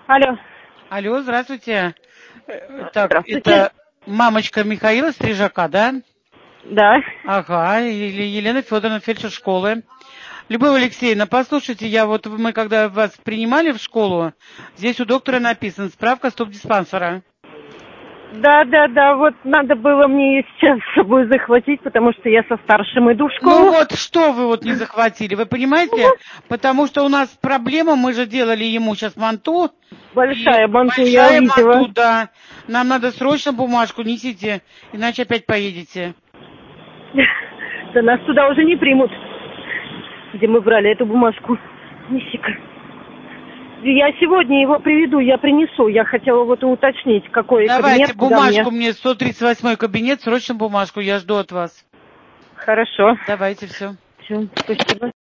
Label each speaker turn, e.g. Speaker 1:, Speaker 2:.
Speaker 1: Алло.
Speaker 2: Алло, здравствуйте. Так,
Speaker 1: Здравствуйте.
Speaker 2: это мамочка Михаила Стрижака, да?
Speaker 1: Да.
Speaker 2: Ага, или Елена Федоровна, фельдшер школы. Любовь Алексеевна, послушайте, мы когда вас принимали в школу, здесь у доктора написано справка стоп-диспансера.
Speaker 1: Да, вот надо было мне ее сейчас с собой захватить, потому что я со старшим иду в
Speaker 2: Ну
Speaker 1: школу.
Speaker 2: вот, что вы вот не захватили, вы понимаете? Потому что у нас проблема, мы же делали ему сейчас манту. И
Speaker 1: Большая банту я
Speaker 2: большая
Speaker 1: увидела.
Speaker 2: манту, да. Нам надо срочно бумажку, несите, иначе опять поедете.
Speaker 1: Да нас туда уже не примут, где мы брали эту бумажку. Неси-ка. Я сегодня его приведу, я принесу. Я хотела вот уточнить, какой
Speaker 2: Давайте
Speaker 1: кабинет, куда мне.
Speaker 2: бумажку мне, 138 кабинет, срочно бумажку, я жду от вас.
Speaker 1: Хорошо.
Speaker 2: Давайте все.
Speaker 1: Все, спасибо.